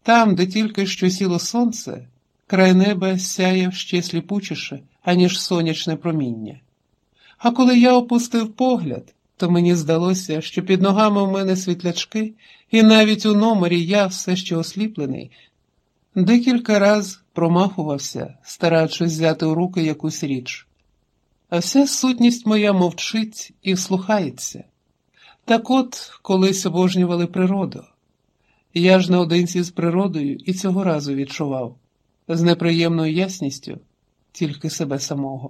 Там, де тільки що сіло сонце, край неба сяяв ще сліпучіше, аніж сонячне проміння. А коли я опустив погляд, то мені здалося, що під ногами у мене світлячки, і навіть у номері я, все ще осліплений, декілька раз промахувався, стараючись взяти у руки якусь річ. А вся сутність моя мовчить і вслухається. Так от, колись обожнювали природу. Я ж наодинці з природою і цього разу відчував, з неприємною ясністю, тільки себе самого.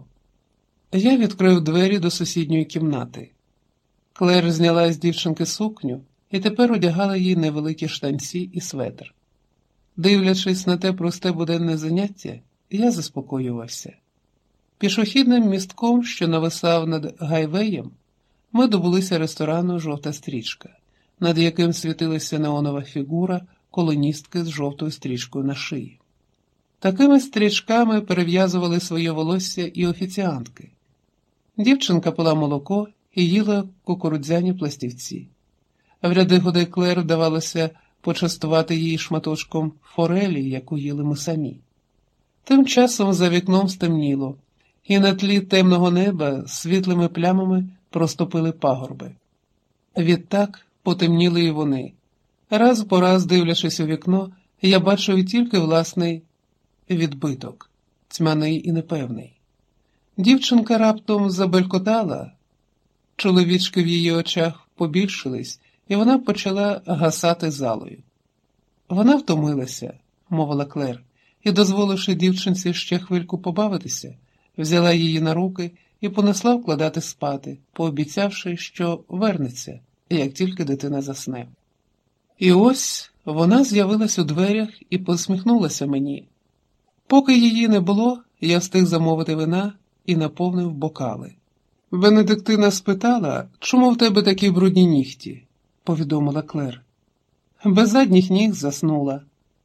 Я відкрив двері до сусідньої кімнати. Клер зняла з дівчинки сукню і тепер одягала їй невеликі штанці і светр. Дивлячись на те просте буденне заняття, я заспокоювався. Пішохідним містком, що нависав над гайвеєм, ми добулися ресторану «Жовта стрічка», над яким світилася неонова фігура колоністки з жовтою стрічкою на шиї. Такими стрічками перев'язували своє волосся і офіціантки. Дівчинка пила молоко і їла кукурудзяні пластівці. В ряди годи Клер вдавалося почастувати її шматочком форелі, яку їли ми самі. Тим часом за вікном стемніло, і на тлі темного неба світлими плямами проступили пагорби. Відтак потемніли і вони. Раз по раз, дивлячись у вікно, я бачив тільки власний відбиток, тьмяний і непевний. Дівчинка раптом забелькотала, чоловічки в її очах побільшились, і вона почала гасати залою. Вона втомилася, мовила Клер, і, дозволивши дівчинці ще хвильку побавитися, взяла її на руки і понесла вкладати спати, пообіцявши, що вернеться, як тільки дитина засне. І ось вона з'явилась у дверях і посміхнулася мені. Поки її не було, я встиг замовити вина і наповнив бокали. «Бенедиктина спитала, чому в тебе такі брудні нігті?» – повідомила Клер. Без задніх ніг заснула.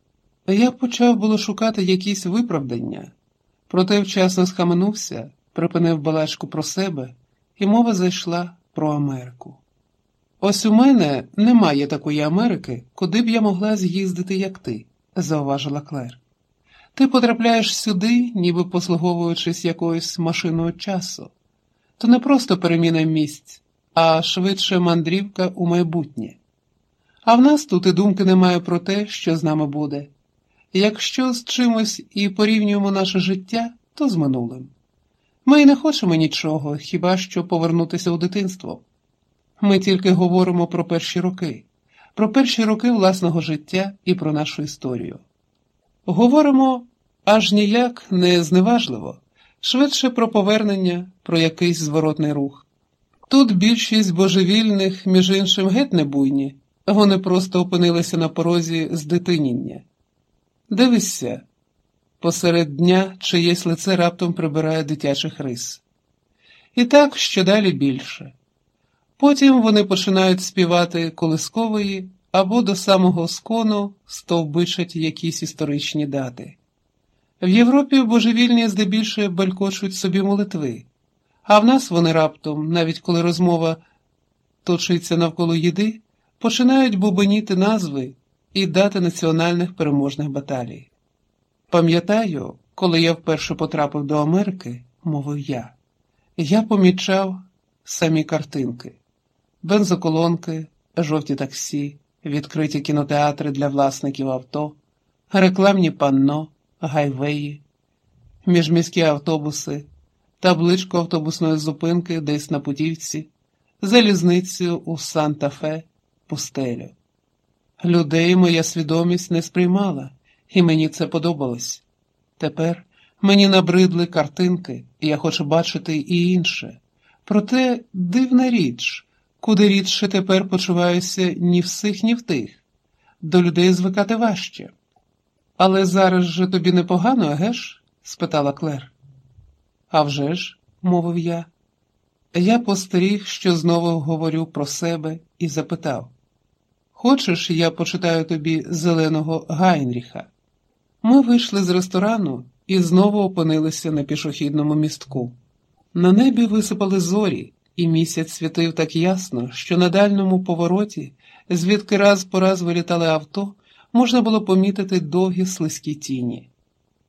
Я почав було шукати якісь виправдання, проте вчасно схаменувся, припинив балачку про себе, і мова зайшла про Америку. «Ось у мене немає такої Америки, куди б я могла з'їздити, як ти», – зауважила Клер. «Ти потрапляєш сюди, ніби послуговуючись якоюсь машиною часу. То не просто переміна місць, а швидше мандрівка у майбутнє. А в нас тут і думки немає про те, що з нами буде. Якщо з чимось і порівнюємо наше життя, то з минулим. Ми й не хочемо нічого, хіба що повернутися у дитинство. Ми тільки говоримо про перші роки власного життя і про нашу історію. Говоримо аж ніяк не зневажливо, швидше про повернення, про якийсь зворотний рух. Тут більшість божевільних, між іншим, геть не буйні, вони просто опинилися на порозі здитиніння. Дивися, посеред дня чиєсь лице раптом прибирає дитячих рис. І так, що далі більше. Потім вони починають співати колискової або до самого скону стовбичать якісь історичні дати. В Європі божевільні здебільше белькочуть собі молитви, а в нас вони раптом, навіть коли розмова точиться навколо їди, починають бубоніти назви і дати національних переможних баталій. Пам'ятаю, коли я вперше потрапив до Америки, мовив я помічав самі картинки. Бензоколонки, жовті таксі, відкриті кінотеатри для власників авто, рекламні панно, гайвеї, міжміські автобуси, табличку автобусної зупинки десь на путівці, залізницю у Санта-Фе, пустелю. Людей моя свідомість не сприймала, і мені це подобалось. Тепер мені набридли картинки, і я хочу бачити і інше. Проте дивна річ, куди рідше тепер почуваюся ні в сих, ні в тих. До людей звикати важче. «Але зараз же тобі непогано, геш?» – спитала Клер. «А вже ж», – мовив я. Я постеріг, що знову говорю про себе, і запитав. «Хочеш, я почитаю тобі «Зеленого Гайнріха»?» Ми вийшли з ресторану і знову опинилися на пішохідному містку. На небі висипали зорі, і місяць світив так ясно, що на дальньому повороті, звідки раз по раз вилітали авто, можна було помітити довгі слизькі тіні.